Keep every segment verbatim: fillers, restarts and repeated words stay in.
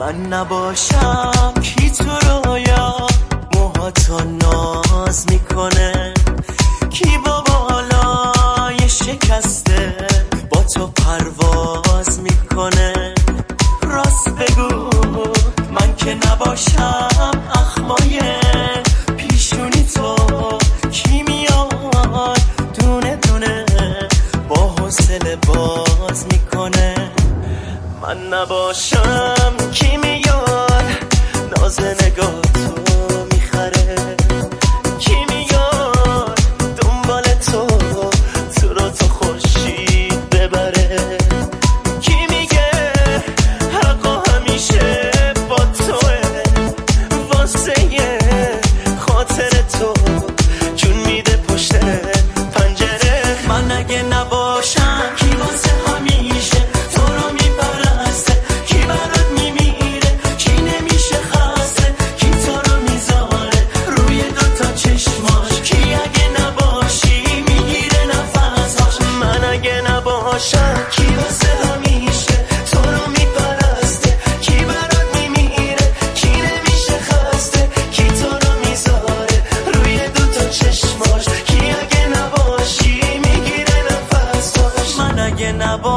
من نباشم کی تو رویا موهاتو ناز میکنه، کی با بالای شکسته با تو پرواز میکنه. راست بگو من که نباشم اخمای پیشونی تو کی میاد دونه دونه با حوصله باز میکنه. من نباشم کی میاد ناز نگاه تو میخره، کی میاد دنبال تو تو رو تو خورشید ببره، کی میگه حقا همیشه با توه واسه خاطر تو جون میده پشت پنجره. من اگه نباشم کی واسه همیشه تو رو میپرسته، کی برات میمیره کی نمیشه خسته، کی تو رو میذاره روی دوتا چشماش، کی اگه نباشی میگیره نفساش. من اگه نباشم کی واسه همیشه تو رو میپرسته، کی برات میمیره کی نمیشه خسته، کی تو رو میذاره روی دوتا چشماش، کی اگه نباشی میگیره نفساش. من اگه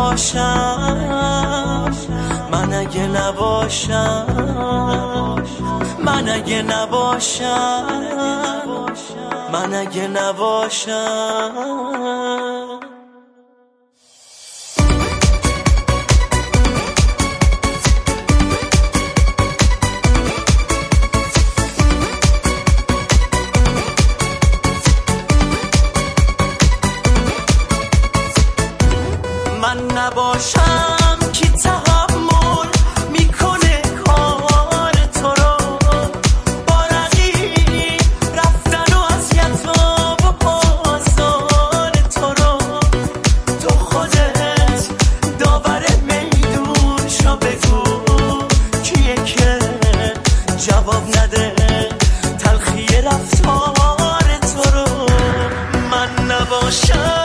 نباشم من اگه نباشم من اگه نباشم من اگه نباشم. من نباشم کی تحمل میکنه کار تو رو، با رقیب رفتن و اذیت و آزار تو رو. تو خودت داور میدون شو بگو کیه که جواب نده تلخی رفتار تو رو. من نباشم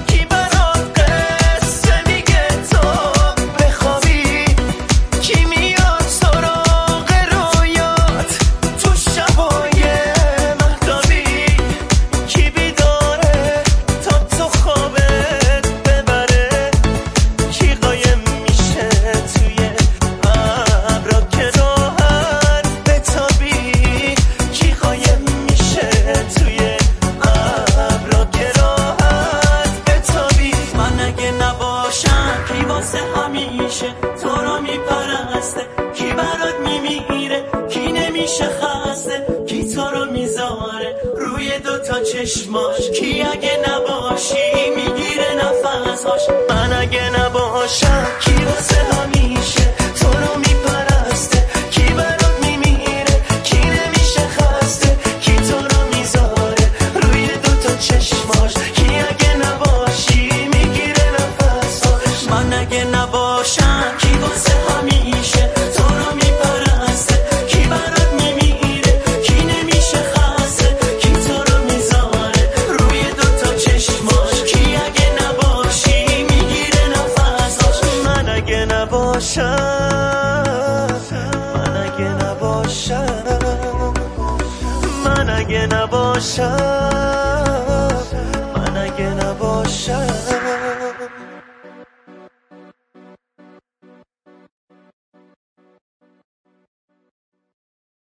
همیشه تو رو میپرسته، کی برات میمیره کی نمیشه خسته، کی تو رو میذاره روی دوتا چشماش، کی اگه نباشی میگیره نفساش. من اگه نباشم کی واسه همیشه تو رو میپرسته، کی برات میمیره کی نمیشه خسته، کی تو رو میذاره روی دوتا چشماش، کی اگه نباشی میگیره نفساش. من اگه نباشم کی واسه همیشه تو رو میپرسته، کی برات میمیره کی نمیشه خسته، کی تو رو میذاره روی دوتا چشماش، کی اگه نباشی میگیره نفساش. من اگه نباشم من اگه نباشم من اگه نباشم من اگه نباشم